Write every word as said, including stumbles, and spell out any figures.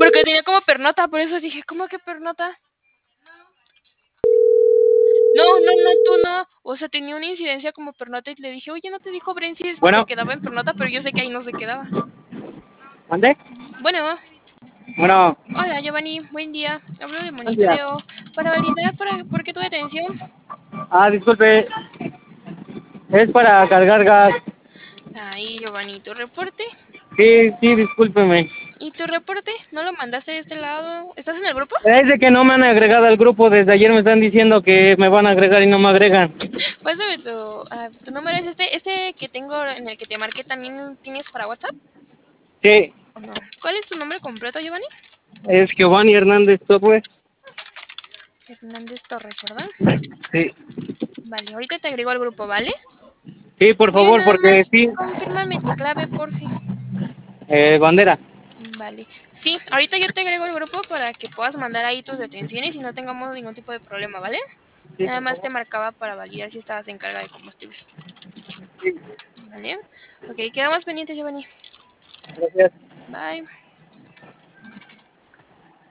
Porque tenía como pernota, por eso dije, ¿cómo que pernota? No, no, no, tú no. O sea, tenía una incidencia como pernota y le dije, oye, ¿no te dijo Brensis que Bueno. se quedaba en pernota? Pero yo sé que ahí no se quedaba. ¿Mande? Bueno, Bueno, hola Giovanni, buen día. Hablo de buen día. monitoreo. Para validar, para, ¿por qué tu detención? Ah, disculpe, es para cargar gas. Ahí, Giovanni, tu reporte. Sí, sí, discúlpeme. ¿Y tu reporte? ¿No lo mandaste de este lado? ¿Estás en el grupo? Es de que no me han agregado al grupo. Desde ayer me están diciendo que me van a agregar y no me agregan. Pásame tu, ah, tu número, es este, este que tengo en el que te marqué, ¿también tienes para WhatsApp? Sí, ¿O no? ¿Cuál es tu nombre completo, Giovanni? es Giovanni Hernández Software. Hernández Torres, ¿verdad? Sí. Vale, ahorita te agrego al grupo, ¿vale? Sí, por Oye, favor, nada más, porque sí. confírmame tu clave, porfi. Eh, bandera. Vale. Sí, ahorita yo te agrego al grupo para que puedas mandar ahí tus detenciones y no tengamos ningún tipo de problema, ¿vale? Sí, Nada por más te favor. marcaba para validar si estabas en carga de combustible. Sí, ¿Vale? Ok, quedamos pendientes, Giovanni. gracias. Bye.